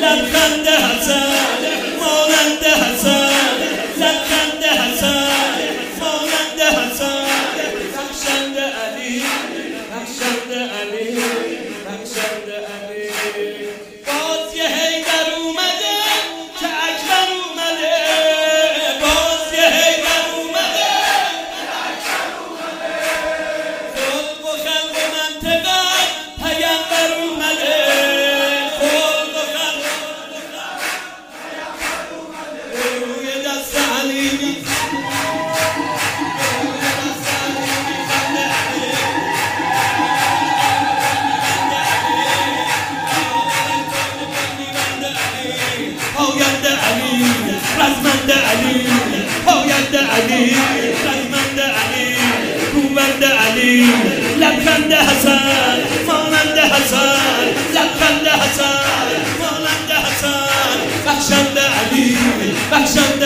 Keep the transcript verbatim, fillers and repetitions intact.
لبخند حسن مانند حسن لبخند حسن مانند حسن بخشند علی بخشند علی بخشند علی باز یه حیدر اومده که اکبر اومده باز یه حیدر اومده که اکبر اومده خلق و خلق و منطقه پیغمبر اومده خلق و خلق و پیغمبر اومده روی دست علی پاینده علی رزمنده علی پاینده علی رزمنده علی گوینده علی لبخند حسن مانند حسن لبخند حسن مانند حسن بخشنده علی بخشنده